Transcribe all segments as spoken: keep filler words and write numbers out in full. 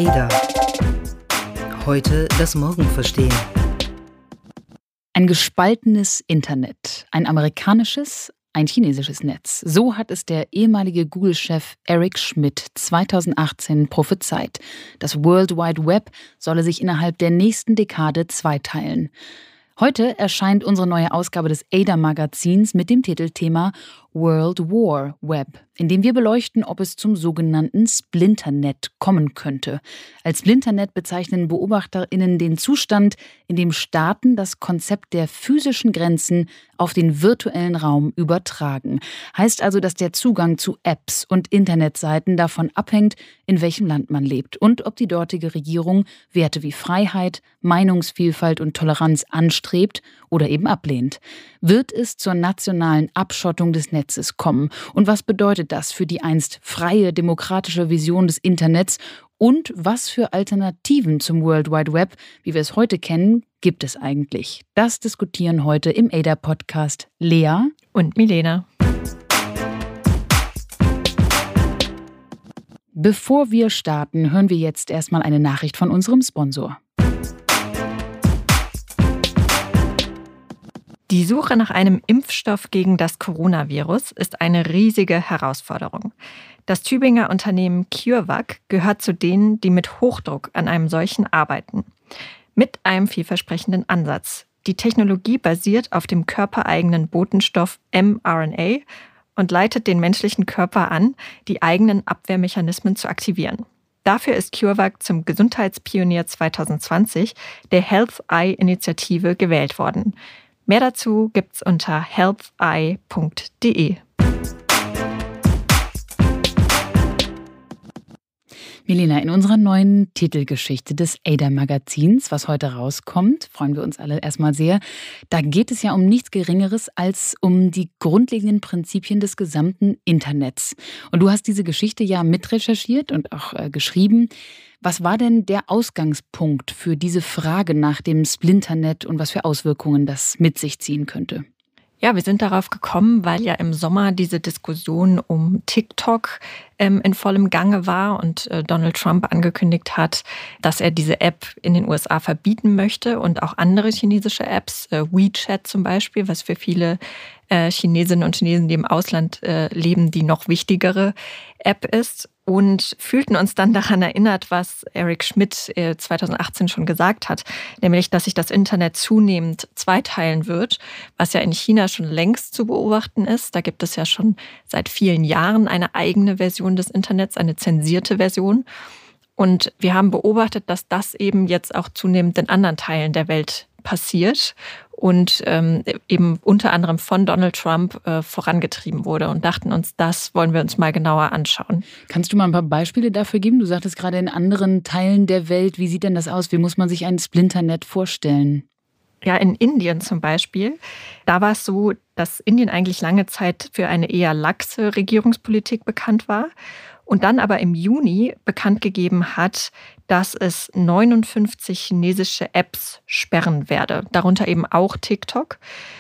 Ada. Heute das Morgen verstehen. Ein gespaltenes Internet, ein amerikanisches, ein chinesisches Netz. So hat es der ehemalige Google-Chef Eric Schmidt zweitausendachtzehn prophezeit. Das World Wide Web solle sich innerhalb der nächsten Dekade zweiteilen. Heute erscheint unsere neue Ausgabe des Ada-Magazins mit dem Titelthema World War Web, in dem wir beleuchten, ob es zum sogenannten Splinternet kommen könnte. Als Splinternet bezeichnen BeobachterInnen den Zustand, in dem Staaten das Konzept der physischen Grenzen auf den virtuellen Raum übertragen. Heißt also, dass der Zugang zu Apps und Internetseiten davon abhängt, in welchem Land man lebt und ob die dortige Regierung Werte wie Freiheit, Meinungsvielfalt und Toleranz anstrebt oder eben ablehnt. Wird es zur nationalen Abschottung des Netzes kommen? Und was bedeutet das für die einst freie, demokratische Vision des Internets? Und was für Alternativen zum World Wide Web, wie wir es heute kennen, gibt es eigentlich? Das diskutieren heute im Ada-Podcast Lea und Milena. Bevor wir starten, hören wir jetzt erstmal eine Nachricht von unserem Sponsor. Die Suche nach einem Impfstoff gegen das Coronavirus ist eine riesige Herausforderung. Das Tübinger Unternehmen CureVac gehört zu denen, die mit Hochdruck an einem solchen arbeiten. Mit einem vielversprechenden Ansatz. Die Technologie basiert auf dem körpereigenen Botenstoff mRNA und leitet den menschlichen Körper an, die eigenen Abwehrmechanismen zu aktivieren. Dafür ist CureVac zum Gesundheitspionier zwanzig zwanzig der Health Eye Initiative gewählt worden. Mehr dazu gibt's unter health eye punkt de. Milena, in unserer neuen Titelgeschichte des Ada-Magazins, was heute rauskommt, freuen wir uns alle erstmal sehr, da geht es ja um nichts Geringeres als um die grundlegenden Prinzipien des gesamten Internets. Und du hast diese Geschichte ja mitrecherchiert und auch äh, geschrieben. Was war denn der Ausgangspunkt für diese Frage nach dem Splinternet und was für Auswirkungen das mit sich ziehen könnte? Ja, wir sind darauf gekommen, weil ja im Sommer diese Diskussion um TikTok ähm, in vollem Gange war und äh, Donald Trump angekündigt hat, dass er diese App in den U S A verbieten möchte und auch andere chinesische Apps, äh, WeChat zum Beispiel, was für viele äh, Chinesinnen und Chinesen, die im Ausland äh, leben, die noch wichtigere App ist. Und fühlten uns dann daran erinnert, was Eric Schmidt zwanzig achtzehn schon gesagt hat, nämlich, dass sich das Internet zunehmend zweiteilen wird, was ja in China schon längst zu beobachten ist. Da gibt es ja schon seit vielen Jahren eine eigene Version des Internets, eine zensierte Version. Und wir haben beobachtet, dass das eben jetzt auch zunehmend in anderen Teilen der Welt passiert und ähm, eben unter anderem von Donald Trump äh, vorangetrieben wurde und dachten uns, das wollen wir uns mal genauer anschauen. Kannst du mal ein paar Beispiele dafür geben? Du sagtest gerade in anderen Teilen der Welt. Wie sieht denn das aus? Wie muss man sich ein Splinternet vorstellen? Ja, in Indien zum Beispiel, da war es so, dass Indien eigentlich lange Zeit für eine eher laxe Regierungspolitik bekannt war und dann aber im Juni bekannt gegeben hat, dass es neunundfünfzig chinesische Apps sperren werde, darunter eben auch TikTok.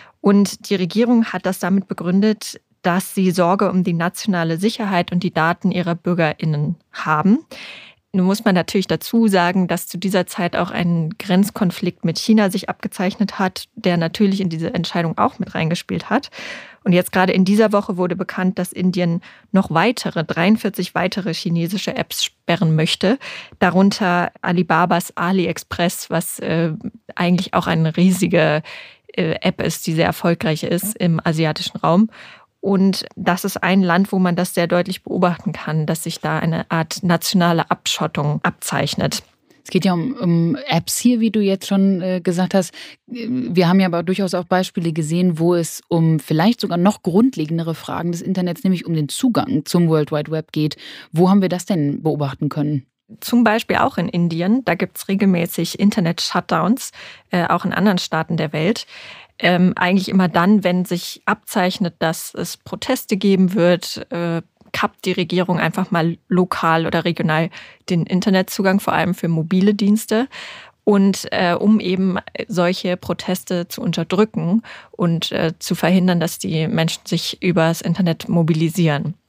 Und die Regierung hat das damit begründet, dass sie Sorge um die nationale Sicherheit und die Daten ihrer BürgerInnen haben. Nun muss man natürlich dazu sagen, dass zu dieser Zeit auch ein Grenzkonflikt mit China sich abgezeichnet hat, der natürlich in diese Entscheidung auch mit reingespielt hat. Und jetzt gerade in dieser Woche wurde bekannt, dass Indien noch weitere, dreiundvierzig weitere chinesische Apps sperren möchte. Darunter Alibabas AliExpress, was äh, eigentlich auch eine riesige äh, App ist, die sehr erfolgreich ist im asiatischen Raum. Und das ist ein Land, wo man das sehr deutlich beobachten kann, dass sich da eine Art nationale Abschottung abzeichnet. Es geht ja um, um Apps hier, wie du jetzt schon äh, gesagt hast. Wir haben ja aber durchaus auch Beispiele gesehen, wo es um vielleicht sogar noch grundlegendere Fragen des Internets, nämlich um den Zugang zum World Wide Web geht. Wo haben wir das denn beobachten können? Zum Beispiel auch in Indien. Da gibt es regelmäßig Internet-Shutdowns, äh, auch in anderen Staaten der Welt. Ähm, eigentlich immer dann, wenn sich abzeichnet, dass es Proteste geben wird, äh, kappt die Regierung einfach mal lokal oder regional den Internetzugang, vor allem für mobile Dienste. Und äh, um eben solche Proteste zu unterdrücken und äh, zu verhindern, dass die Menschen sich über das Internet mobilisieren.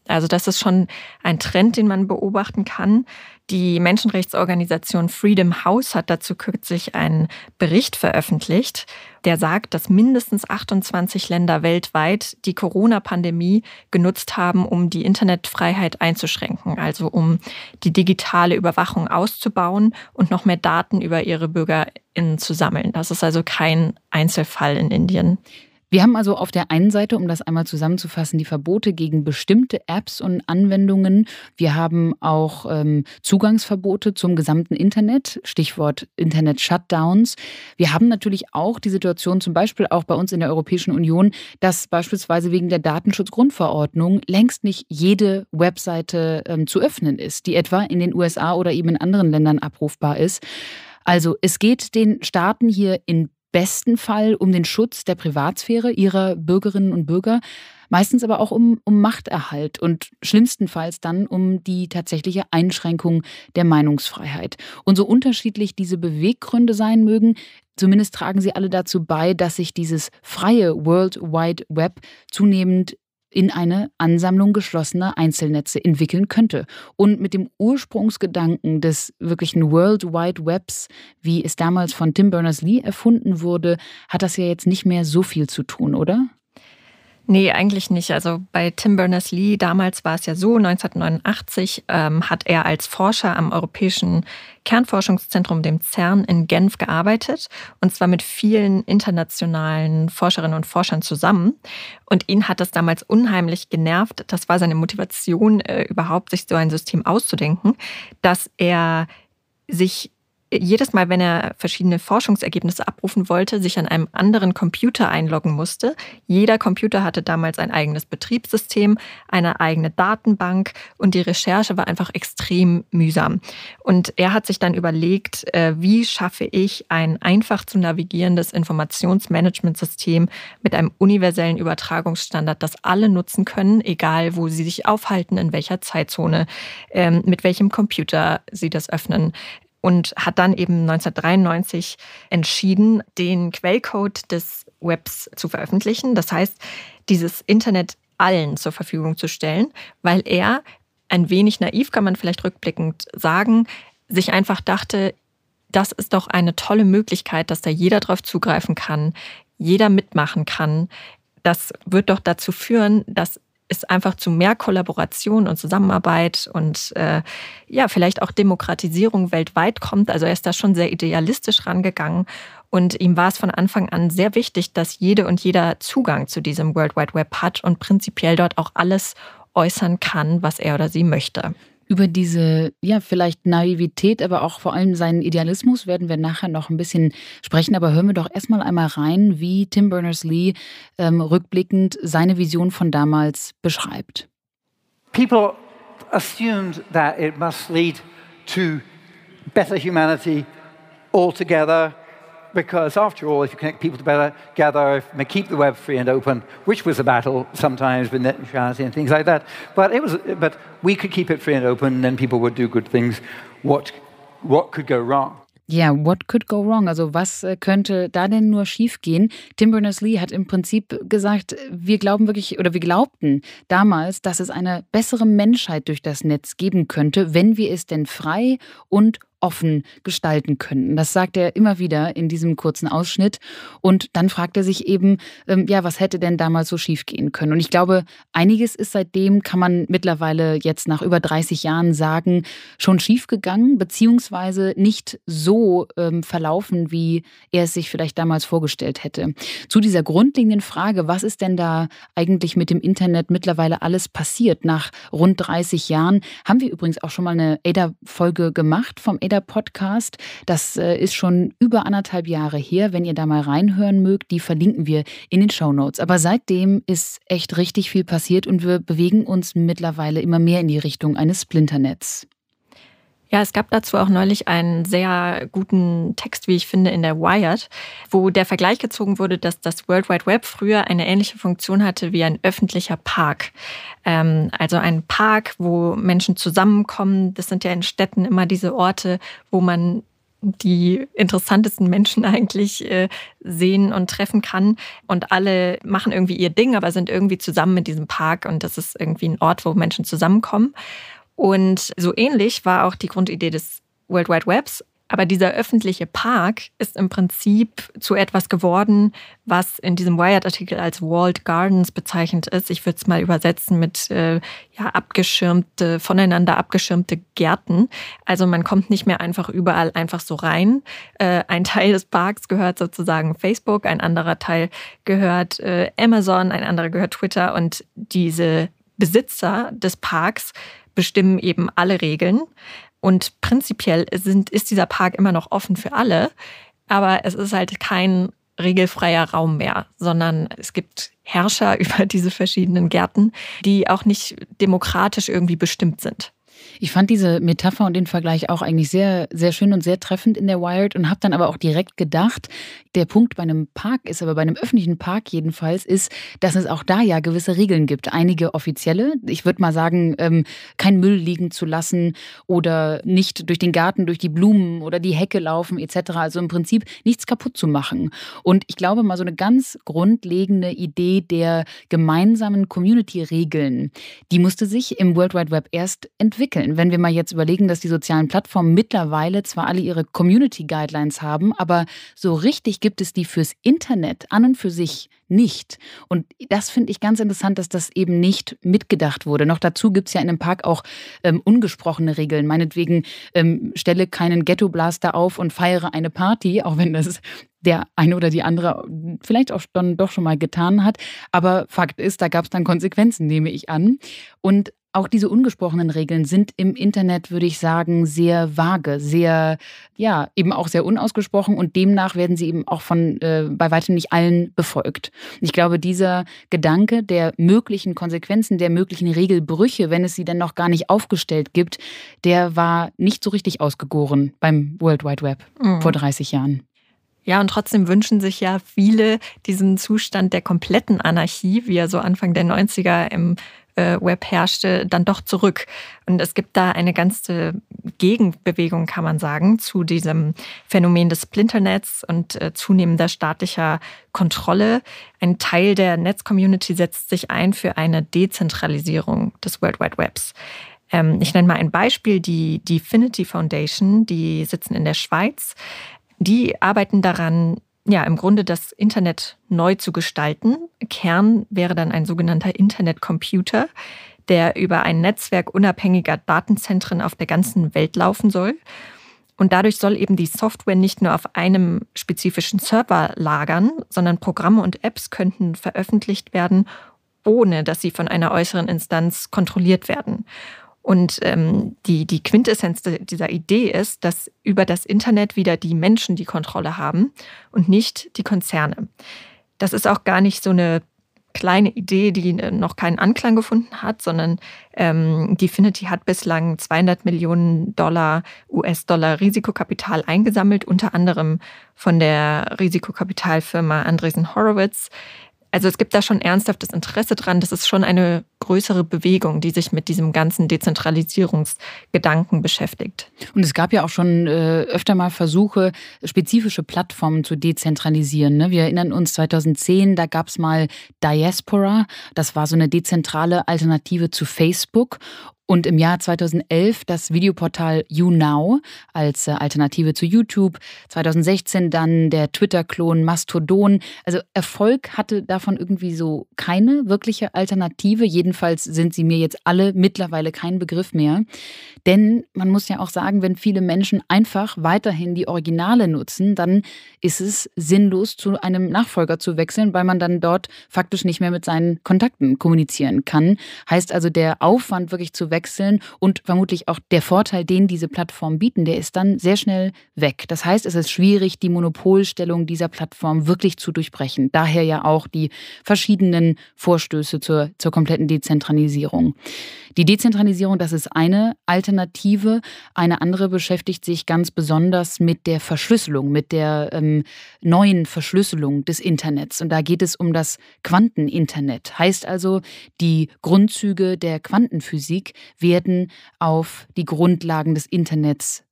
Also das ist schon ein Trend, den man beobachten kann. Die Menschenrechtsorganisation Freedom House hat dazu kürzlich einen Bericht veröffentlicht, der sagt, dass mindestens achtundzwanzig Länder weltweit die Corona-Pandemie genutzt haben, um die Internetfreiheit einzuschränken, also um die digitale Überwachung auszubauen und noch mehr Daten über ihre BürgerInnen zu sammeln. Das ist also kein Einzelfall in Indien. Wir haben also auf der einen Seite, um das einmal zusammenzufassen, die Verbote gegen bestimmte Apps und Anwendungen. Wir haben auch ähm, Zugangsverbote zum gesamten Internet, Stichwort Internet-Shutdowns. Wir haben natürlich auch die Situation, zum Beispiel auch bei uns in der Europäischen Union, dass beispielsweise wegen der Datenschutzgrundverordnung längst nicht jede Webseite ähm, zu öffnen ist, die etwa in den U S A oder eben in anderen Ländern abrufbar ist. Also es geht den Staaten hier in besten Fall um den Schutz der Privatsphäre ihrer Bürgerinnen und Bürger, meistens aber auch um, um Machterhalt und schlimmstenfalls dann um die tatsächliche Einschränkung der Meinungsfreiheit. Und so unterschiedlich diese Beweggründe sein mögen, zumindest tragen sie alle dazu bei, dass sich dieses freie World Wide Web zunehmend in eine Ansammlung geschlossener Einzelnetze entwickeln könnte. Und mit dem Ursprungsgedanken des wirklichen World Wide Webs, wie es damals von Tim Berners-Lee erfunden wurde, hat das ja jetzt nicht mehr so viel zu tun, oder? Nee, eigentlich nicht. Also bei Tim Berners-Lee, damals war es ja so, neunzehnhundertneunundachtzig ähm, hat er als Forscher am Europäischen Kernforschungszentrum, dem CERN in Genf, gearbeitet. Und zwar mit vielen internationalen Forscherinnen und Forschern zusammen. Und ihn hat das damals unheimlich genervt. Das war seine Motivation, äh, überhaupt sich so ein System auszudenken, dass er sich jedes Mal, wenn er verschiedene Forschungsergebnisse abrufen wollte, sich an einem anderen Computer einloggen musste. Jeder Computer hatte damals ein eigenes Betriebssystem, eine eigene Datenbank und die Recherche war einfach extrem mühsam. Und er hat sich dann überlegt, wie schaffe ich ein einfach zu navigierendes Informationsmanagementsystem mit einem universellen Übertragungsstandard, das alle nutzen können, egal wo sie sich aufhalten, in welcher Zeitzone, mit welchem Computer sie das öffnen. Und hat dann eben neunzehnhundertdreiundneunzig entschieden, den Quellcode des Webs zu veröffentlichen. Das heißt, dieses Internet allen zur Verfügung zu stellen, weil er, ein wenig naiv kann man vielleicht rückblickend sagen, sich einfach dachte, das ist doch eine tolle Möglichkeit, dass da jeder drauf zugreifen kann, jeder mitmachen kann. Das wird doch dazu führen, dass es einfach zu mehr Kollaboration und Zusammenarbeit und äh, ja, vielleicht auch Demokratisierung weltweit kommt. Also er ist da schon sehr idealistisch rangegangen und ihm war es von Anfang an sehr wichtig, dass jede und jeder Zugang zu diesem World Wide Web hat und prinzipiell dort auch alles äußern kann, was er oder sie möchte. Über diese, ja, vielleicht Naivität, aber auch vor allem seinen Idealismus werden wir nachher noch ein bisschen sprechen. Aber hören wir doch erstmal einmal rein, wie Tim Berners-Lee ähm, rückblickend seine Vision von damals beschreibt. People assumed that it must lead to better humanity altogether. Because after all, if you connect people together, if you keep the web free and open, which was a battle sometimes with net neutrality and things like that, but it was, but we could keep it free and open, then people would do good things. What, what could go wrong? Ja, what could go wrong? Also was könnte da denn nur schiefgehen? Tim Berners-Lee hat im Prinzip gesagt, wir glauben wirklich, oder wir glaubten damals, dass es eine bessere Menschheit durch das Netz geben könnte, wenn wir es denn frei und offen gestalten könnten. Das sagt er immer wieder in diesem kurzen Ausschnitt. Und dann fragt er sich eben, ähm, ja, was hätte denn damals so schief gehen können? Und ich glaube, einiges ist seitdem, kann man mittlerweile jetzt nach über dreißig Jahren sagen, schon schief gegangen, beziehungsweise nicht so ähm, verlaufen, wie er es sich vielleicht damals vorgestellt hätte. Zu dieser grundlegenden Frage, was ist denn da eigentlich mit dem Internet mittlerweile alles passiert nach rund dreißig Jahren, haben wir übrigens auch schon mal eine A D A-Folge gemacht vom A D A-Podcast. Das äh, ist schon über anderthalb Jahre her. Wenn ihr da mal reinhören mögt, die verlinken wir in den Shownotes. Aber seitdem ist echt richtig viel passiert und wir bewegen uns mittlerweile immer mehr in die Richtung eines Splinternets. Ja, es gab dazu auch neulich einen sehr guten Text, wie ich finde, in der Wired, wo der Vergleich gezogen wurde, dass das World Wide Web früher eine ähnliche Funktion hatte wie ein öffentlicher Park. Ähm, also ein Park, wo Menschen zusammenkommen. Das sind ja in Städten immer diese Orte, wo man die interessantesten Menschen eigentlich äh, sehen und treffen kann. Und alle machen irgendwie ihr Ding, aber sind irgendwie zusammen in diesem Park. Und das ist irgendwie ein Ort, wo Menschen zusammenkommen. Und so ähnlich war auch die Grundidee des World Wide Webs. Aber dieser öffentliche Park ist im Prinzip zu etwas geworden, was in diesem Wired-Artikel als Walled Gardens bezeichnet ist. Ich würde es mal übersetzen mit äh, ja, abgeschirmte, voneinander abgeschirmte Gärten. Also man kommt nicht mehr einfach überall einfach so rein. Äh, ein Teil des Parks gehört sozusagen Facebook, ein anderer Teil gehört äh, Amazon, ein anderer gehört Twitter. Und diese Besitzer des Parks bestimmen eben alle Regeln. Und prinzipiell sind, ist dieser Park immer noch offen für alle, aber es ist halt kein regelfreier Raum mehr, sondern es gibt Herrscher über diese verschiedenen Gärten, die auch nicht demokratisch irgendwie bestimmt sind. Ich fand diese Metapher und den Vergleich auch eigentlich sehr, sehr schön und sehr treffend in der Wired und habe dann aber auch direkt gedacht, der Punkt bei einem Park ist, aber bei einem öffentlichen Park jedenfalls, ist, dass es auch da ja gewisse Regeln gibt. Einige offizielle, ich würde mal sagen, ähm, kein Müll liegen zu lassen oder nicht durch den Garten, durch die Blumen oder die Hecke laufen et cetera. Also im Prinzip nichts kaputt zu machen. Und ich glaube mal so eine ganz grundlegende Idee der gemeinsamen Community-Regeln, die musste sich im World Wide Web erst entwickeln. Wenn wir mal jetzt überlegen, dass die sozialen Plattformen mittlerweile zwar alle ihre Community-Guidelines haben, aber so richtig gibt es die fürs Internet an und für sich nicht. Und das finde ich ganz interessant, dass das eben nicht mitgedacht wurde. Noch dazu gibt es ja in einem Park auch ähm, ungesprochene Regeln. Meinetwegen ähm, stelle keinen Ghetto-Blaster auf und feiere eine Party, auch wenn das der eine oder die andere vielleicht auch dann doch schon mal getan hat. Aber Fakt ist, da gab es dann Konsequenzen, nehme ich an. Und auch diese ungesprochenen Regeln sind im Internet, würde ich sagen, sehr vage, sehr, ja, eben auch sehr unausgesprochen und demnach werden sie eben auch von äh, bei weitem nicht allen befolgt. Ich glaube, dieser Gedanke der möglichen Konsequenzen, der möglichen Regelbrüche, wenn es sie dann noch gar nicht aufgestellt gibt, der war nicht so richtig ausgegoren beim World Wide Web mhm. vor dreißig Jahren. Ja, und trotzdem wünschen sich ja viele diesen Zustand der kompletten Anarchie, wie er so Anfang der neunziger im Web herrschte, dann doch zurück. Und es gibt da eine ganze Gegenbewegung, kann man sagen, zu diesem Phänomen des Splinternets und äh, zunehmender staatlicher Kontrolle. Ein Teil der Netz-Community setzt sich ein für eine Dezentralisierung des World Wide Webs. Ähm, ich nenne mal ein Beispiel, die Dfinity Foundation, die sitzen in der Schweiz. Die arbeiten daran, ja, im Grunde das Internet neu zu gestalten. Kern wäre dann ein sogenannter Internetcomputer, der über ein Netzwerk unabhängiger Datenzentren auf der ganzen Welt laufen soll. Und dadurch soll eben die Software nicht nur auf einem spezifischen Server lagern, sondern Programme und Apps könnten veröffentlicht werden, ohne dass sie von einer äußeren Instanz kontrolliert werden. Und ähm, die, die Quintessenz dieser Idee ist, dass über das Internet wieder die Menschen die Kontrolle haben und nicht die Konzerne. Das ist auch gar nicht so eine kleine Idee, die noch keinen Anklang gefunden hat, sondern ähm, Dfinity hat bislang zweihundert Millionen Dollar U S-Dollar Risikokapital eingesammelt, unter anderem von der Risikokapitalfirma Andreessen Horowitz. Also es gibt da schon ernsthaftes Interesse dran. Das ist schon eine größere Bewegung, die sich mit diesem ganzen Dezentralisierungsgedanken beschäftigt. Und es gab ja auch schon äh, öfter mal Versuche, spezifische Plattformen zu dezentralisieren. Ne? Wir erinnern uns zweitausendzehn, da gab es mal Diaspora. Das war so eine dezentrale Alternative zu Facebook. Und im Jahr zweitausendelf das Videoportal YouNow als Alternative zu YouTube. zweitausendsechzehn dann der Twitter-Klon Mastodon. Also Erfolg hatte davon irgendwie so keine wirkliche Alternative. Jedenfalls sind sie mir jetzt alle mittlerweile kein Begriff mehr. Denn man muss ja auch sagen, wenn viele Menschen einfach weiterhin die Originale nutzen, dann ist es sinnlos, zu einem Nachfolger zu wechseln, weil man dann dort faktisch nicht mehr mit seinen Kontakten kommunizieren kann. Heißt also, der Aufwand wirklich zu wechseln und vermutlich auch der Vorteil, den diese Plattformen bieten, der ist dann sehr schnell weg. Das heißt, es ist schwierig, die Monopolstellung dieser Plattform wirklich zu durchbrechen. Daher ja auch die verschiedenen Vorstöße zur, zur kompletten Dezentralisierung. Die Dezentralisierung, das ist eine Alternative. Eine andere beschäftigt sich ganz besonders mit der Verschlüsselung, mit der ähm, neuen Verschlüsselung des Internets. Und da geht es um das Quanteninternet. Heißt also, die Grundzüge der Quantenphysik werden auf die Grundlagen des Internets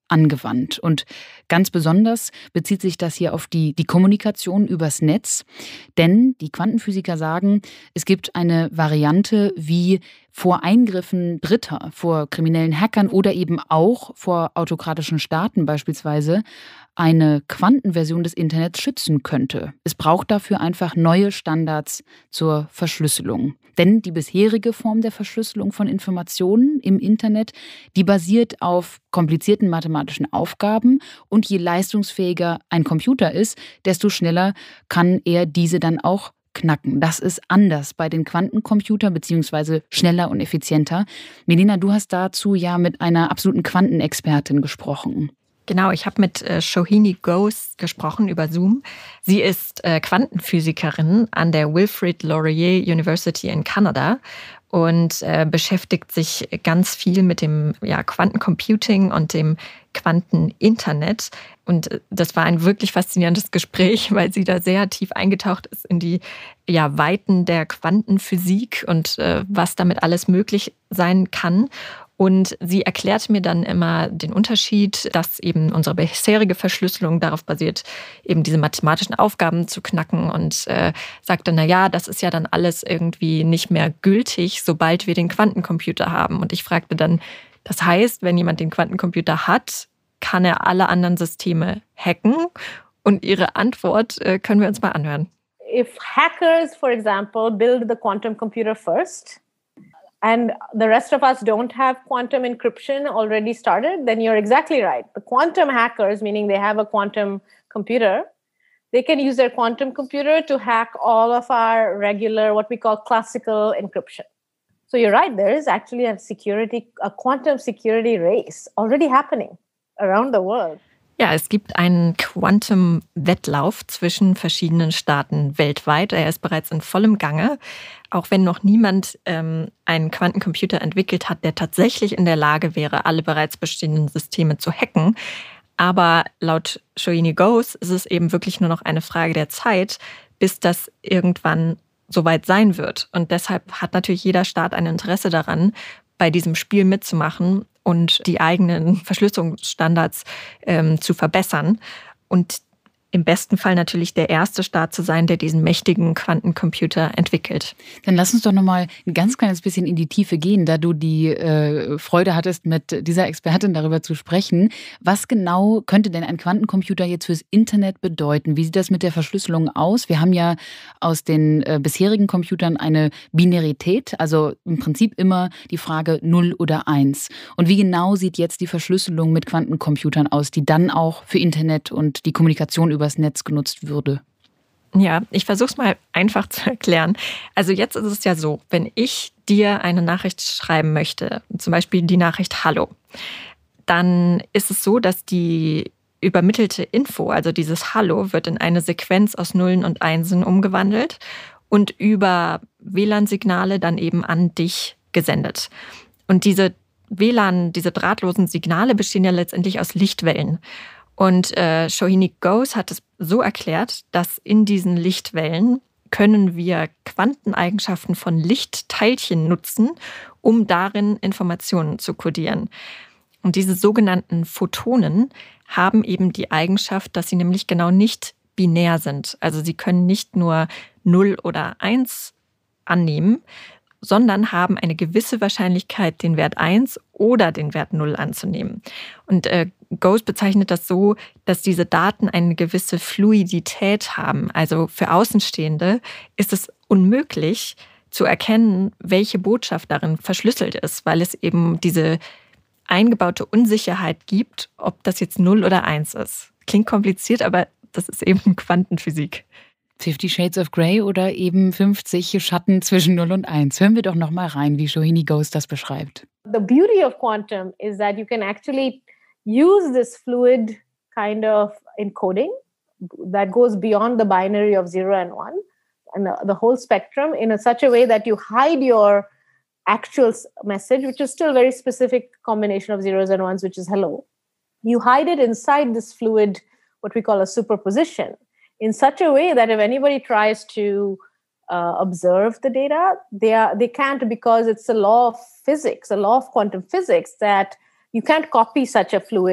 angewandt. Und ganz besonders bezieht sich das hier auf die, die Kommunikation übers Netz. Denn die Quantenphysiker sagen, es gibt eine Variante, wie vor Eingriffen Dritter, vor kriminellen Hackern oder eben auch vor autokratischen Staaten beispielsweise eine Quantenversion des Internets schützen könnte. Es braucht dafür einfach neue Standards zur Verschlüsselung. Denn die bisherige Form der Verschlüsselung von Informationen im Internet, die basiert auf komplizierten mathematischen Aufgaben und je leistungsfähiger ein Computer ist, desto schneller kann er diese dann auch knacken. Das ist anders bei den Quantencomputern beziehungsweise schneller und effizienter. Melina, du hast dazu ja mit einer absoluten Quantenexpertin gesprochen. Genau, ich habe mit äh, Shohini Ghose gesprochen über Zoom. Sie ist äh, Quantenphysikerin an der Wilfrid Laurier University in Kanada und äh, beschäftigt sich ganz viel mit dem ja, Quantencomputing und dem Quanteninternet. Und das war ein wirklich faszinierendes Gespräch, weil sie da sehr tief eingetaucht ist in die ja, Weiten der Quantenphysik und äh, was damit alles möglich sein kann. Und sie erklärte mir dann immer den Unterschied, dass eben unsere bisherige Verschlüsselung darauf basiert, eben diese mathematischen Aufgaben zu knacken und äh, sagte, na ja, das ist ja dann alles irgendwie nicht mehr gültig, sobald wir den Quantencomputer haben. Und ich fragte dann, das heißt, wenn jemand den Quantencomputer hat, kann er alle anderen Systeme hacken? Und ihre Antwort äh, können wir uns mal anhören. If hackers, for example, build the quantum computer first, and the rest of us don't have quantum encryption already started, then you're exactly right. The quantum hackers, meaning they have a quantum computer, they can use their quantum computer to hack all of our regular, what we call classical encryption. So you're right, there is actually a security, a quantum security race already happening around the world. Ja, es gibt einen Quantum-Wettlauf zwischen verschiedenen Staaten weltweit. Er ist bereits in vollem Gange, auch wenn noch niemand ähm, einen Quantencomputer entwickelt hat, der tatsächlich in der Lage wäre, alle bereits bestehenden Systeme zu hacken. Aber laut Shohini Ghose ist es eben wirklich nur noch eine Frage der Zeit, bis das irgendwann soweit sein wird. Und deshalb hat natürlich jeder Staat ein Interesse daran, bei diesem Spiel mitzumachen und die eigenen Verschlüsselungsstandards ähm, zu verbessern. Und im besten Fall natürlich der erste Staat zu sein, der diesen mächtigen Quantencomputer entwickelt. Dann lass uns doch noch mal ein ganz kleines bisschen in die Tiefe gehen, da du die äh, Freude hattest, mit dieser Expertin darüber zu sprechen. Was genau könnte denn ein Quantencomputer jetzt fürs Internet bedeuten? Wie sieht das mit der Verschlüsselung aus? Wir haben ja aus den äh, bisherigen Computern eine Binarität, also im Prinzip immer die Frage null oder eins. Und wie genau sieht jetzt die Verschlüsselung mit Quantencomputern aus, die dann auch für Internet und die Kommunikation über übers Netz genutzt würde? Ja, ich versuche es mal einfach zu erklären. Also jetzt ist es ja so, wenn ich dir eine Nachricht schreiben möchte, zum Beispiel die Nachricht Hallo, dann ist es so, dass die übermittelte Info, also dieses Hallo, wird in eine Sequenz aus Nullen und Einsen umgewandelt und über W L A N-Signale dann eben an dich gesendet. Und diese W L A N, diese drahtlosen Signale bestehen ja letztendlich aus Lichtwellen. Und äh, Shohini Ghose hat es so erklärt, dass in diesen Lichtwellen können wir Quanteneigenschaften von Lichtteilchen nutzen, um darin Informationen zu kodieren. Und diese sogenannten Photonen haben eben die Eigenschaft, dass sie nämlich genau nicht binär sind. Also sie können nicht nur null oder eins annehmen, sondern haben eine gewisse Wahrscheinlichkeit, den Wert eins oder den Wert null anzunehmen. Und äh, Ghose bezeichnet das so, dass diese Daten eine gewisse Fluidität haben. Also für Außenstehende ist es unmöglich zu erkennen, welche Botschaft darin verschlüsselt ist, weil es eben diese eingebaute Unsicherheit gibt, ob das jetzt null oder eins ist. Klingt kompliziert, aber das ist eben Quantenphysik. Fifty Shades of Grey oder eben fünfzig Schatten zwischen null und eins. Hören wir doch noch mal rein, wie Shohini Ghose das beschreibt. The beauty of quantum is that you can actually use this fluid kind of encoding that goes beyond the binary of zero and one and the, the whole spectrum in a, such a way that you hide your actual message, which is still a very specific combination of zeros and ones, which is hello. You hide it inside this fluid, what we call a superposition, in such a way that if anybody tries to uh, observe the data, they are they can't, because it's a law of physics, a law of quantum physics, that you can't copy such a fluid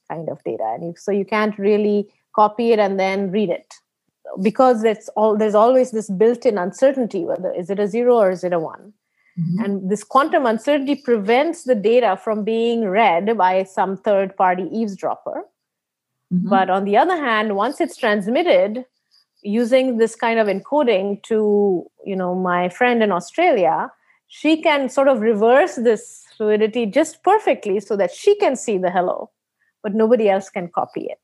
kind of data. And you, so you can't really copy it and then read it. Because it's all, there's always this built-in uncertainty, whether is it a zero or is it a one. Mm-hmm. And this quantum uncertainty prevents the data from being read by some third-party eavesdropper. Mm-hmm. But on the other hand, once it's transmitted, using this kind of encoding to, you know, my friend in Australia, she can sort of reverse this fluidity just perfectly so that she can see the hello, but nobody else can copy it.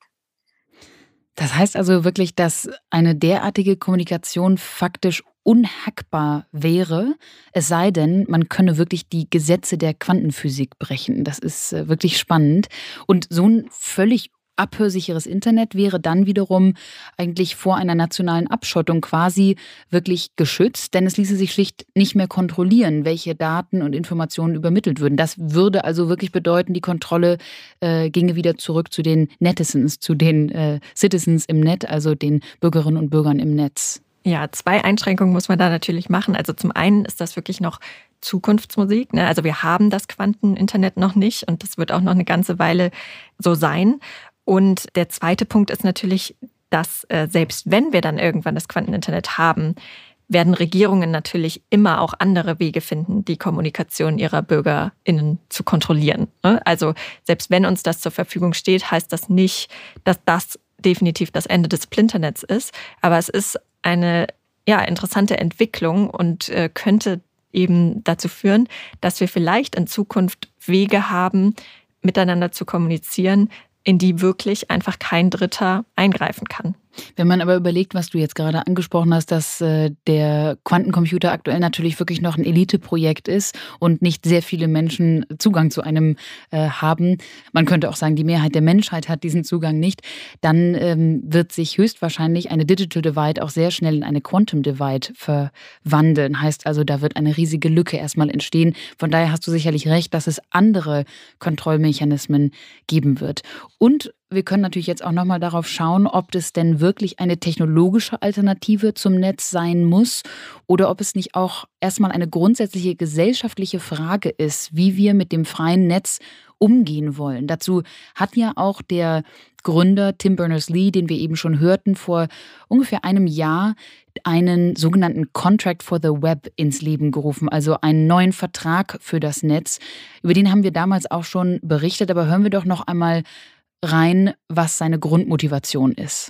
Das heißt also wirklich, dass eine derartige Kommunikation faktisch unhackbar wäre, es sei denn, man könne wirklich die Gesetze der Quantenphysik brechen. Das ist wirklich spannend. Und so ein völlig abhörsicheres Internet wäre dann wiederum eigentlich vor einer nationalen Abschottung quasi wirklich geschützt, denn es ließe sich schlicht nicht mehr kontrollieren, welche Daten und Informationen übermittelt würden. Das würde also wirklich bedeuten, die Kontrolle äh, ginge wieder zurück zu den Netizens, zu den äh, Citizens im Netz, also den Bürgerinnen und Bürgern im Netz. Ja, zwei Einschränkungen muss man da natürlich machen. Also zum einen ist das wirklich noch Zukunftsmusik, ne? Also wir haben das Quanteninternet noch nicht und das wird auch noch eine ganze Weile so sein. Und der zweite Punkt ist natürlich, dass äh, selbst wenn wir dann irgendwann das Quanteninternet haben, werden Regierungen natürlich immer auch andere Wege finden, die Kommunikation ihrer BürgerInnen zu kontrollieren. Ne? Also selbst wenn uns das zur Verfügung steht, heißt das nicht, dass das definitiv das Ende des Splinternets ist. Aber es ist eine ja, interessante Entwicklung und äh, könnte eben dazu führen, dass wir vielleicht in Zukunft Wege haben, miteinander zu kommunizieren, in die wirklich einfach kein Dritter eingreifen kann. Wenn man aber überlegt, was du jetzt gerade angesprochen hast, dass äh, der Quantencomputer aktuell natürlich wirklich noch ein Eliteprojekt ist und nicht sehr viele Menschen Zugang zu einem äh, haben, man könnte auch sagen, die Mehrheit der Menschheit hat diesen Zugang nicht, dann ähm, wird sich höchstwahrscheinlich eine Digital Divide auch sehr schnell in eine Quantum Divide verwandeln. Heißt also, da wird eine riesige Lücke erstmal entstehen. Von daher hast du sicherlich recht, dass es andere Kontrollmechanismen geben wird. Und wir können natürlich jetzt auch nochmal darauf schauen, ob es denn wirklich eine technologische Alternative zum Netz sein muss oder ob es nicht auch erstmal eine grundsätzliche gesellschaftliche Frage ist, wie wir mit dem freien Netz umgehen wollen. Dazu hat ja auch der Gründer Tim Berners-Lee, den wir eben schon hörten, vor ungefähr einem Jahr einen sogenannten Contract for the Web ins Leben gerufen, also einen neuen Vertrag für das Netz. Über den haben wir damals auch schon berichtet, aber hören wir doch noch einmal rein, was seine Grundmotivation ist.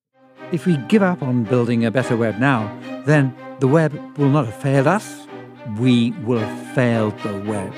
If we give up on building a better web now, then the web will not have failed us. We will have failed the web.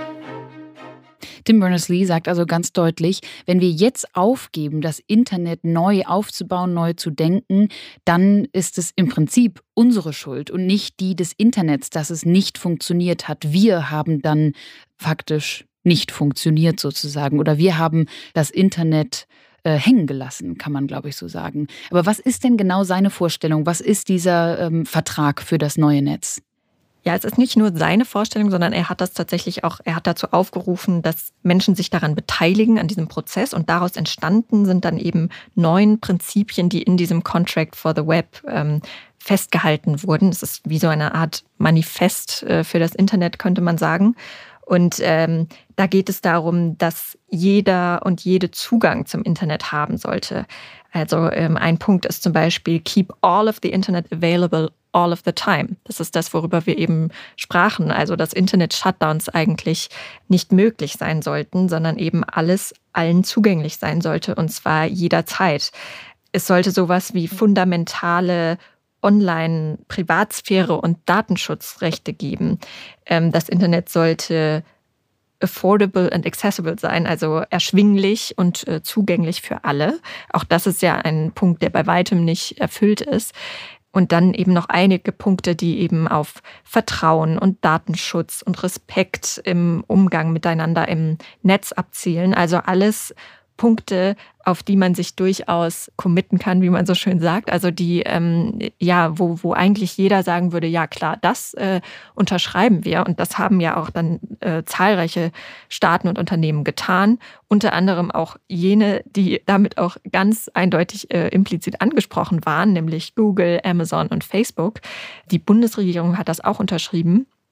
Tim Berners-Lee sagt also ganz deutlich, wenn wir jetzt aufgeben, das Internet neu aufzubauen, neu zu denken, dann ist es im Prinzip unsere Schuld und nicht die des Internets, dass es nicht funktioniert hat. Wir haben dann faktisch nicht funktioniert sozusagen oder wir haben das Internet äh, hängen gelassen, kann man glaube ich so sagen. Aber was ist denn genau seine Vorstellung? Was ist dieser ähm, Vertrag für das neue Netz? Ja, es ist nicht nur seine Vorstellung, sondern er hat das tatsächlich auch, er hat dazu aufgerufen, dass Menschen sich daran beteiligen, an diesem Prozess. Und daraus entstanden sind dann eben neun Prinzipien, die in diesem Contract for the Web ähm, festgehalten wurden. Es ist wie so eine Art Manifest äh, für das Internet, könnte man sagen. Und ähm, da geht es darum, dass jeder und jede Zugang zum Internet haben sollte. Also ähm, ein Punkt ist zum Beispiel keep all of the Internet available all of the time. Das ist das, worüber wir eben sprachen. Also dass Internet-Shutdowns eigentlich nicht möglich sein sollten, sondern eben alles allen zugänglich sein sollte und zwar jederzeit. Es sollte sowas wie fundamentale Online-Privatsphäre und Datenschutzrechte geben. Das Internet sollte affordable and accessible sein, also erschwinglich und äh, zugänglich für alle. Auch das ist ja ein Punkt, der bei weitem nicht erfüllt ist. Und dann eben noch einige Punkte, die eben auf Vertrauen und Datenschutz und Respekt im Umgang miteinander im Netz abzielen. Also alles Punkte, auf die man sich durchaus committen kann, wie man so schön sagt. Also die, ähm, ja, wo, wo eigentlich jeder sagen würde, ja klar, das äh, unterschreiben wir. Und das haben ja auch dann äh, zahlreiche Staaten und Unternehmen getan. Unter anderem auch jene, die damit auch ganz eindeutig äh, implizit angesprochen waren, nämlich Google, Amazon und Facebook. Die Bundesregierung hat das auch unterschrieben.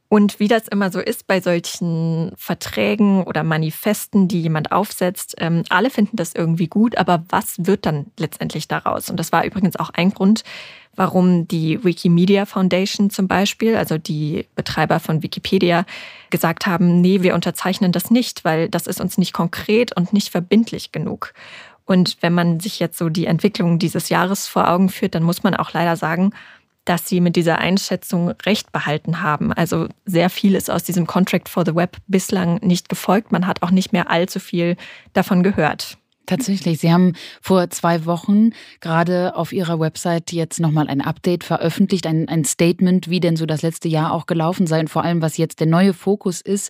Und wie das immer so ist bei solchen Verträgen oder Manifesten, die jemand aufsetzt, ähm, alle finden das irgendwie gut, aber was wird dann letztendlich daraus? Und das war übrigens auch ein Grund, warum die Wikimedia Foundation zum Beispiel, also die Betreiber von Wikipedia, gesagt haben, nee, wir unterzeichnen das nicht, weil das ist uns nicht konkret und nicht verbindlich genug. Und wenn man sich jetzt so die Entwicklung dieses Jahres vor Augen führt, dann muss man auch leider sagen, dass sie mit dieser Einschätzung recht behalten haben. Also sehr viel ist aus diesem Contract for the Web bislang nicht gefolgt. Man hat auch nicht mehr allzu viel davon gehört. Tatsächlich, Sie haben vor zwei Wochen gerade auf Ihrer Website jetzt nochmal ein Update veröffentlicht, ein, ein Statement, wie denn so das letzte Jahr auch gelaufen sei und vor allem, was jetzt der neue Fokus ist.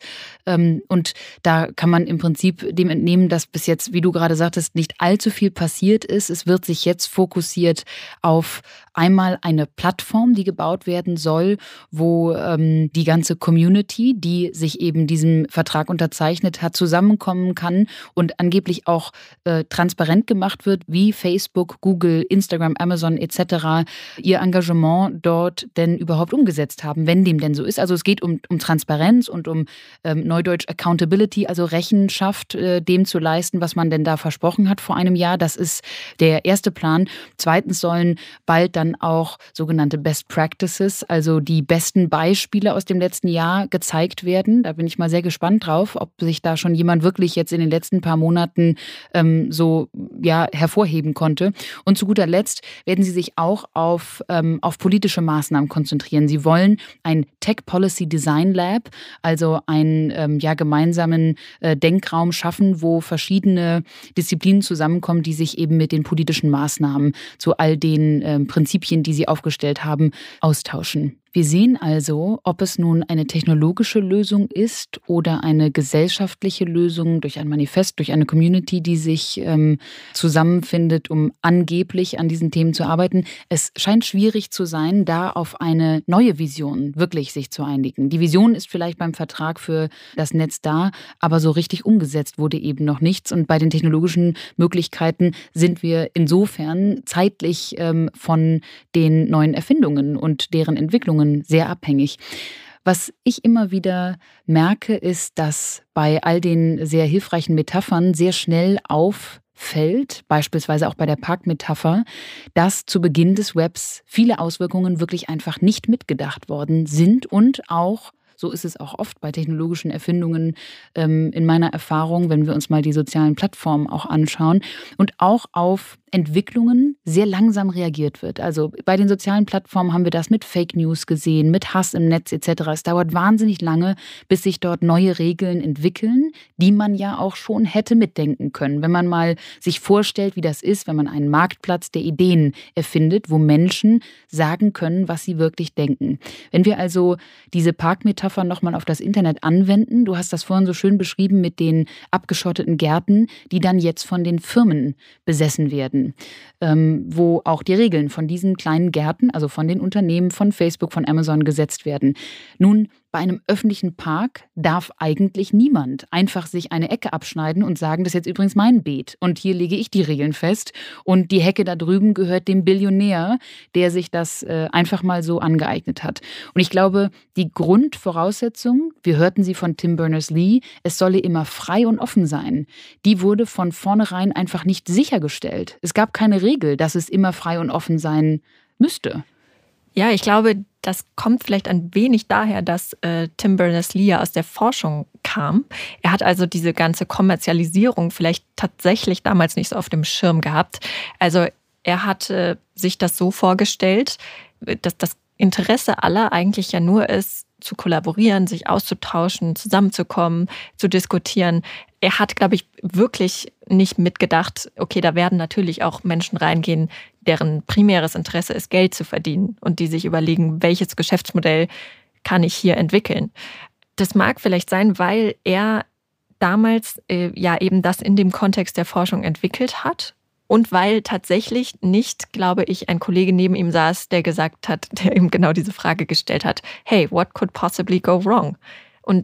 Und da kann man im Prinzip dem entnehmen, dass bis jetzt, wie du gerade sagtest, nicht allzu viel passiert ist. Es wird sich jetzt fokussiert auf einmal eine Plattform, die gebaut werden soll, wo ähm, die ganze Community, die sich eben diesem Vertrag unterzeichnet hat, zusammenkommen kann und angeblich auch transparent gemacht wird, wie Facebook, Google, Instagram, Amazon et cetera ihr Engagement dort denn überhaupt umgesetzt haben, wenn dem denn so ist. Also es geht um, um Transparenz und um ähm, Neudeutsch Accountability, also Rechenschaft äh, dem zu leisten, was man denn da versprochen hat vor einem Jahr. Das ist der erste Plan. Zweitens sollen bald dann auch sogenannte Best Practices, also die besten Beispiele aus dem letzten Jahr gezeigt werden. Da bin ich mal sehr gespannt drauf, ob sich da schon jemand wirklich jetzt in den letzten paar Monaten ähm, so ja, hervorheben konnte. Und zu guter Letzt werden sie sich auch auf, ähm, auf politische Maßnahmen konzentrieren. Sie wollen ein Tech Policy Design Lab, also einen ähm, ja, gemeinsamen äh, Denkraum schaffen, wo verschiedene Disziplinen zusammenkommen, die sich eben mit den politischen Maßnahmen zu all den äh, Prinzipien, die sie aufgestellt haben, austauschen. Wir sehen also, ob es nun eine technologische Lösung ist oder eine gesellschaftliche Lösung durch ein Manifest, durch eine Community, die sich ähm, zusammenfindet, um angeblich an diesen Themen zu arbeiten. Es scheint schwierig zu sein, da auf eine neue Vision wirklich sich zu einigen. Die Vision ist vielleicht beim Vertrag für das Netz da, aber so richtig umgesetzt wurde eben noch nichts. Und bei den technologischen Möglichkeiten sind wir insofern zeitlich ähm, von den neuen Erfindungen und deren Entwicklungen sehr abhängig. Was ich immer wieder merke, ist, dass bei all den sehr hilfreichen Metaphern sehr schnell auffällt, beispielsweise auch bei der Parkmetapher, dass zu Beginn des Webs viele Auswirkungen wirklich einfach nicht mitgedacht worden sind und auch, so ist es auch oft bei technologischen Erfindungen ähm, in meiner Erfahrung, wenn wir uns mal die sozialen Plattformen auch anschauen, und auch auf Entwicklungen sehr langsam reagiert wird. Also bei den sozialen Plattformen haben wir das mit Fake News gesehen, mit Hass im Netz et cetera. Es dauert wahnsinnig lange, bis sich dort neue Regeln entwickeln, die man ja auch schon hätte mitdenken können. Wenn man mal sich vorstellt, wie das ist, wenn man einen Marktplatz der Ideen erfindet, wo Menschen sagen können, was sie wirklich denken. Wenn wir also diese Parkmetapher nochmal auf das Internet anwenden, du hast das vorhin so schön beschrieben mit den abgeschotteten Gärten, die dann jetzt von den Firmen besessen werden. Ähm, wo auch die Regeln von diesen kleinen Gärten, also von den Unternehmen, von Facebook, von Amazon gesetzt werden. Nun, bei einem öffentlichen Park darf eigentlich niemand einfach sich eine Ecke abschneiden und sagen, das ist jetzt übrigens mein Beet und hier lege ich die Regeln fest und die Hecke da drüben gehört dem Billionär, der sich das äh, einfach mal so angeeignet hat. Und ich glaube, die Grundvoraussetzung, wir hörten sie von Tim Berners-Lee, es solle immer frei und offen sein, die wurde von vornherein einfach nicht sichergestellt. Es gab keine Regel, dass es immer frei und offen sein müsste. Ja, ich glaube, das kommt vielleicht ein wenig daher, dass äh, Tim Berners-Lee ja aus der Forschung kam. Er hat also diese ganze Kommerzialisierung vielleicht tatsächlich damals nicht so auf dem Schirm gehabt. Also er hatte sich das so vorgestellt, dass das Interesse aller eigentlich ja nur ist, zu kollaborieren, sich auszutauschen, zusammenzukommen, zu diskutieren. Er hat, glaube ich, wirklich nicht mitgedacht, okay, da werden natürlich auch Menschen reingehen, deren primäres Interesse ist, Geld zu verdienen und die sich überlegen, welches Geschäftsmodell kann ich hier entwickeln. Das mag vielleicht sein, weil er damals äh, ja eben das in dem Kontext der Forschung entwickelt hat. Und weil tatsächlich nicht, glaube ich, ein Kollege neben ihm saß, der gesagt hat, der ihm genau diese Frage gestellt hat, hey, what could possibly go wrong? Und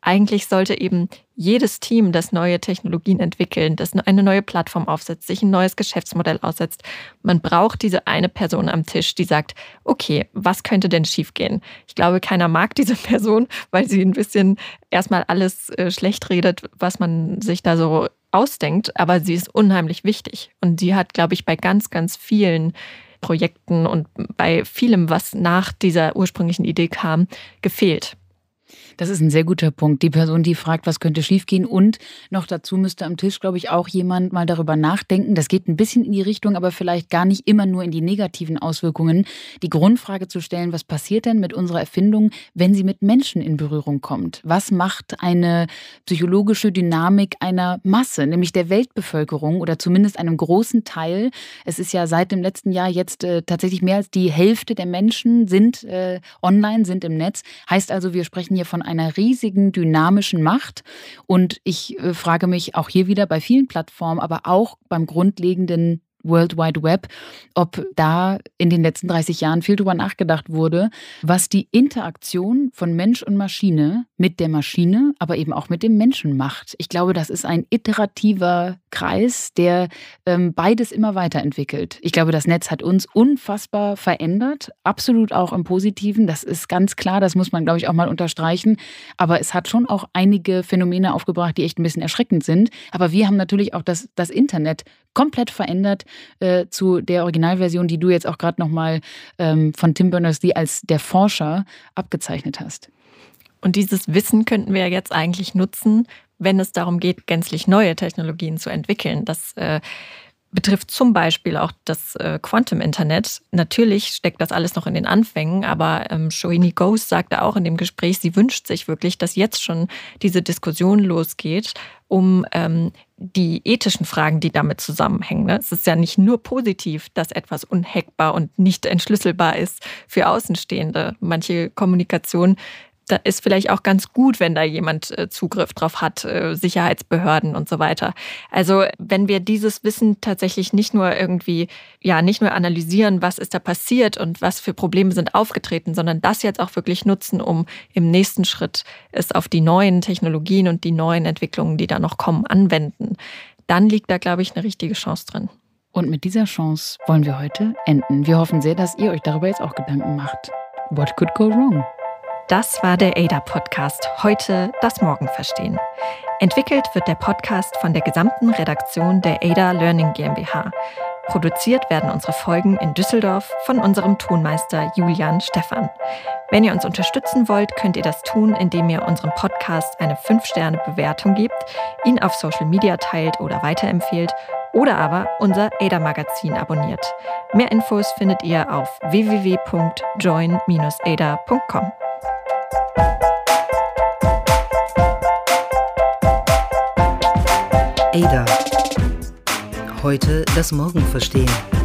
Eigentlich sollte eben jedes Team, das neue Technologien entwickelt, das eine neue Plattform aufsetzt, sich ein neues Geschäftsmodell aussetzt, man braucht diese eine Person am Tisch, die sagt, okay, was könnte denn schiefgehen? Ich glaube, keiner mag diese Person, weil sie ein bisschen erstmal alles äh, schlecht redet, was man sich da so ausdenkt, aber sie ist unheimlich wichtig. Und sie hat, glaube ich, bei ganz, ganz vielen Projekten und bei vielem, was nach dieser ursprünglichen Idee kam, gefehlt. Das ist ein sehr guter Punkt. Die Person, die fragt, was könnte schiefgehen. Und noch dazu müsste am Tisch, glaube ich, auch jemand mal darüber nachdenken. Das geht ein bisschen in die Richtung, aber vielleicht gar nicht immer nur in die negativen Auswirkungen. Die Grundfrage zu stellen, was passiert denn mit unserer Erfindung, wenn sie mit Menschen in Berührung kommt? Was macht eine psychologische Dynamik einer Masse, nämlich der Weltbevölkerung oder zumindest einem großen Teil? Es ist ja seit dem letzten Jahr jetzt äh, tatsächlich mehr als die Hälfte der Menschen sind äh, online, sind im Netz. Heißt also, wir sprechen hier von einer riesigen dynamischen Macht. Und ich äh, frage mich auch hier wieder bei vielen Plattformen, aber auch beim grundlegenden World Wide Web, ob da in den letzten dreißig Jahren viel drüber nachgedacht wurde, was die Interaktion von Mensch und Maschine mit der Maschine, aber eben auch mit dem Menschen macht. Ich glaube, das ist ein iterativer Kreis, der ähm, beides immer weiterentwickelt. Ich glaube, das Netz hat uns unfassbar verändert, absolut auch im Positiven. Das ist ganz klar, das muss man, glaube ich, auch mal unterstreichen. Aber es hat schon auch einige Phänomene aufgebracht, die echt ein bisschen erschreckend sind. Aber wir haben natürlich auch das, das Internet komplett verändert äh, zu der Originalversion, die du jetzt auch gerade nochmal ähm, von Tim Berners-Lee als der Forscher abgezeichnet hast. Und dieses Wissen könnten wir jetzt eigentlich nutzen, wenn es darum geht, gänzlich neue Technologien zu entwickeln. Das äh, betrifft zum Beispiel auch das äh, Quantum-Internet. Natürlich steckt das alles noch in den Anfängen, aber ähm, Shohini Ghosh sagte auch in dem Gespräch, sie wünscht sich wirklich, dass jetzt schon diese Diskussion losgeht, um ähm, die ethischen Fragen, die damit zusammenhängen. Es ist ja nicht nur positiv, dass etwas unhackbar und nicht entschlüsselbar ist für Außenstehende. Manche Kommunikation, da ist vielleicht auch ganz gut, wenn da jemand Zugriff drauf hat, Sicherheitsbehörden und so weiter. Also wenn wir dieses Wissen tatsächlich nicht nur irgendwie, ja, nicht nur analysieren, was ist da passiert und was für Probleme sind aufgetreten, sondern das jetzt auch wirklich nutzen, um im nächsten Schritt es auf die neuen Technologien und die neuen Entwicklungen, die da noch kommen, anwenden, dann liegt da, glaube ich, eine richtige Chance drin. Und mit dieser Chance wollen wir heute enden. Wir hoffen sehr, dass ihr euch darüber jetzt auch Gedanken macht. What could go wrong? Das war der A D A-Podcast, heute das Morgen verstehen. Entwickelt wird der Podcast von der gesamten Redaktion der A D A Learning GmbH. Produziert werden unsere Folgen in Düsseldorf von unserem Tonmeister Julian Stephan. Wenn ihr uns unterstützen wollt, könnt ihr das tun, indem ihr unserem Podcast eine fünf Sterne Bewertung gebt, ihn auf Social Media teilt oder weiterempfehlt oder aber unser A D A-Magazin abonniert. Mehr Infos findet ihr auf w w w punkt join dash a d a punkt com. A D A. Heute das Morgen verstehen.